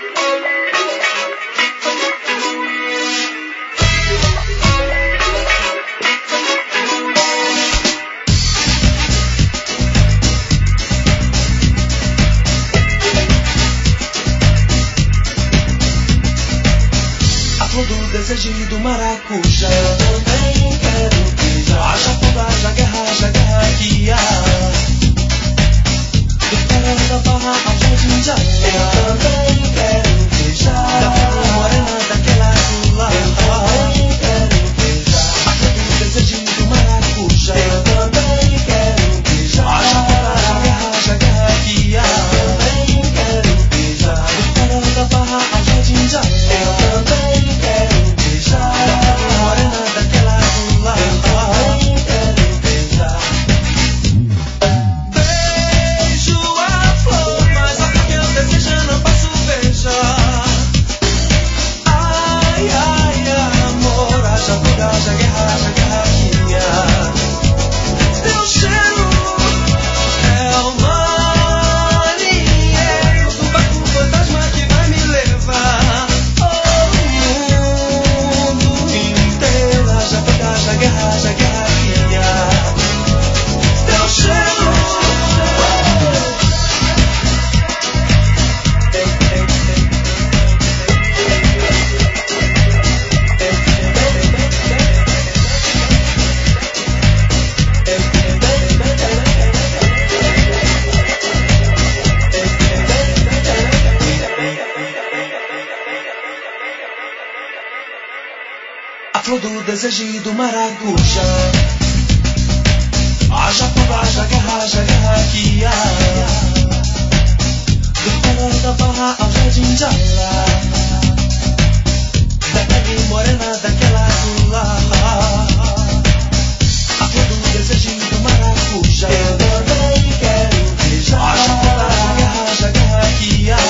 Do maracujá, eu também quero beijar. Haja fogo, haja guerra que há. Do farol da barra ao jardim de areia, eu também quero beijar. Da flor morena daquela azul, eu também quero beijar. A flor do desejo do maracujá, eu também quero beijar. Haja fogo, haja guerra que há. Eu também quero beijar. Do farol da barra ao jardim de areia, eu também quero morena daquela azul, eu também quero beijar. Beijo a flor, mas a flor que eu desejo não posso beijar. Ai, ai, amor, haja fogo, haja guerra que há. Teu cheiro é o marinheiro do barco fantasma que vai me levar. Haja guerra que há. Teu cheiro a flor do desejo e do maracujá. Haja fogo, haja guerra que há. Do farol da barra ao jardim de Alá, da pele morena daquela azul. A flor do desejo e do maracujá, eu também quero beijar. Haja fogo, haja guerra que há.